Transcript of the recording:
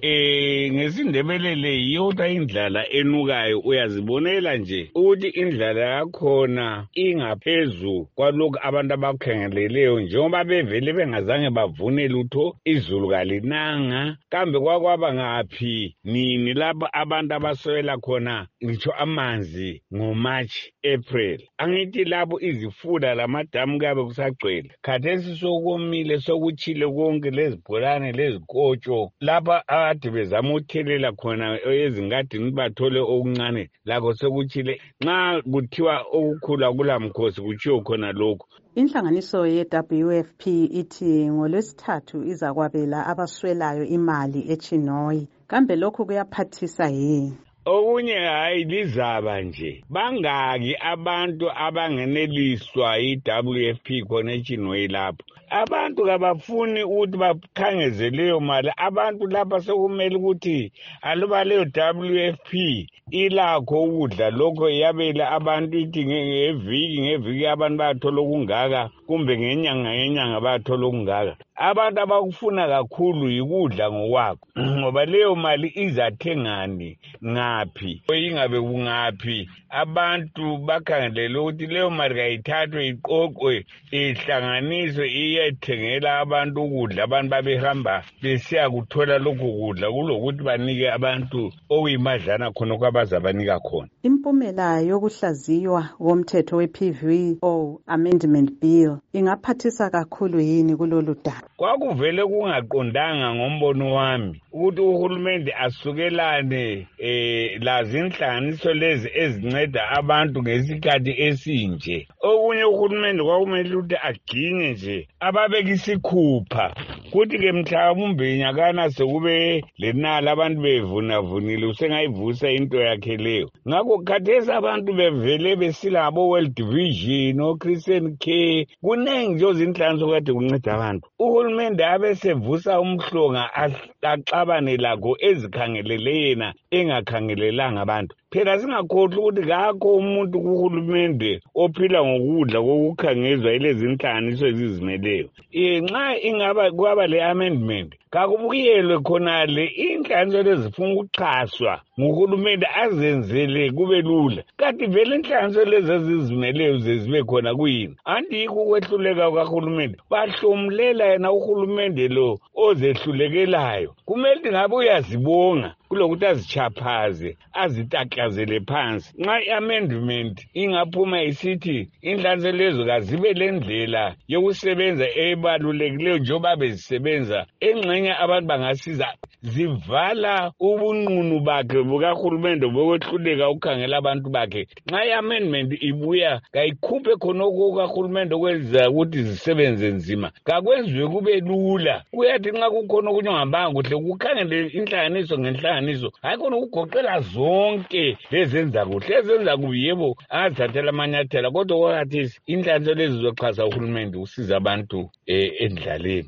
ngesindebelele yodwa indlala enukayo uyazibonela nje ukuthi indlala yakhona ingaphezu kwalokhu abantu abakukhangeleleyo njengoba bevele bengazange bavune lutho izulu kalinanga kambe kwakwaba ngaphi nini lapho abantu abaswela khona ngitsho amanzi ngoMarch April angithi lapho izifula lamadamu kabe kusagcwele khathesi sokomile sokuchile konke lezibholane lezikotsho lapha ade bezama uthelela khona ezingadini bathole okuncane lakho sekuchile nxa kuthiwa okukhula kulamkhosi kuchiyo khona lokho. Inhlanganiso ye-WFP ithi ngolwesithathu izakwabela abaswelayo imali eChinoyi. Kambe lokhu kuyaphathisa yini? Okunye hayi lizaba nje bangaki abantu abangeneliswa yi-WFP khona eChinoyi lapho abantu kabafuni ukuthi bakhangeze leyo mali abantu lapha sekumele ukuthi aluba leyo WFP ilakho ukudla lokho yabela abantu ithi ngeviki abantu bayathola okungaka kumbe ngenyanga bayathola okungaka abantu abakufuna kakhulu yikudla ngokwakho ngoba leyo mali izathengani ngaphi ingabe kungaphi abantu bakhangelele ukuthi leyo mali kayithathwe iqoqwe ihlanganiswe iyethengela abantu ukudla abantu babehamba besiya kuthola lokho kudla kulokuthi banike abantu okuyimadlana khona kwabazabanika khona. Impumela yokuhlaziywa komthetho we-PVO Amendment Bill ingaphathisa kakhulu yini kulolu daba? Kwakuvele kungaqondanga ngombono wami ukuthi uhulumende asukelane lazi inhlanganiso lezi ezinceda abantu ngesikhathi esinje. Okunye uhulumende kwakumele ukuthi agcine nje ababeka isikhupha kuthi ke mhlawumbe inyakana sekube lenala abantu bevunile usengayivusa into yakhe leyo. Ngakho khathesi abantu bevele besila ngabo World Vision o Christian Care kunengi nje izinhlanganiso kade kunceda abantu. Uhulumende abesevusa umhlonga axabane lakho ezikhangelele yena engakhangelelanga abantu. Phela singakhohlwa ukuthi kakho umuntu kuhulumende ophila ngokudla kokukhangezwa ilezi inhlanganiso ezizimeleyo. Nxa ingaba kwaba le amendment kakubuyelwe khona le inhlanganiso lezifuna ukuxhaswa nguhulumende azenzele kube lula. Kanti vele inhlanganiso lezi ezizimeleyo zibe khona kuyini? Andikho ukwehluleka kahulumende. Bahlomlela yena uhulumende lo ozehlulekelayo. Kumele ngabe uyazibonga kulokuthi azichaphaze azitaklazele phansi. Nxa i-amendment ingaphuma isithi inhlanganiso lezo kazibe lendlela yokusebenza ebalulekileyo njengoba bezisebenza engxenye abantu bangasiza zivala ubunqunu bakhe bukahulumende bokwehluleka ukukhangela abantu bakhe. Nxa i-amendment ibuya kayikhuphe khonokho kahulumende okwenza ukuthi zisebenze nzima kakwenziwe kube lula. Kuyathi nxa kukhona okunye ongahambanga kuhle kukhangele inhlanganiso ngenhlanganiso hayi khona ukugoqela zonke lezenza kuhle ezenza kubi yebo azithathela amanyathela kodwa kwakhathesi inhlanganiso lezi zoxhasa uhulumende usiza abantu endlaleni.